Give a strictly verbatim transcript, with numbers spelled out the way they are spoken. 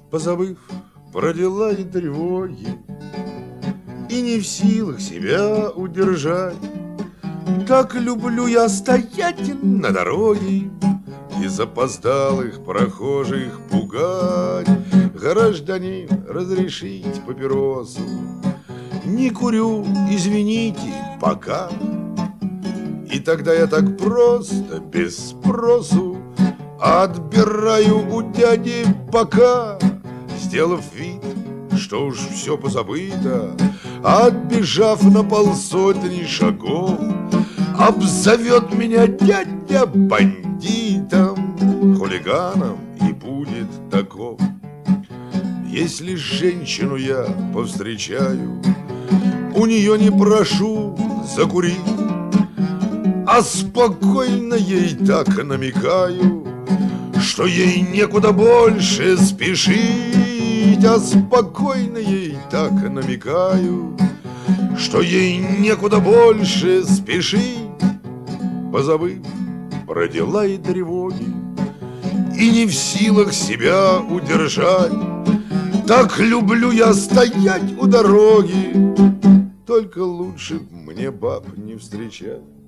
позабыв про дела и тревоги, и не в силах себя удержать. Так люблю я стоять на дороге и запоздалых прохожих пугать. Гражданин, разрешить папиросу? Не курю, извините, пока. И тогда я так просто, без спросу, отбираю у дяди пока, сделав вид, что уж все позабыто. Отбежав на полсотни шагов, обзовет меня дядя бандитом, хулиганом и будет таков. Если женщину я повстречаю, у нее не прошу закурить, а спокойно ей так намекаю, что ей некуда больше спешить. А спокойно ей так намекаю, что ей некуда больше спешить. Позабыв про дела и тревоги, и не в силах себя удержать, так люблю я стоять у дороги, только лучше б мне баб не встречать.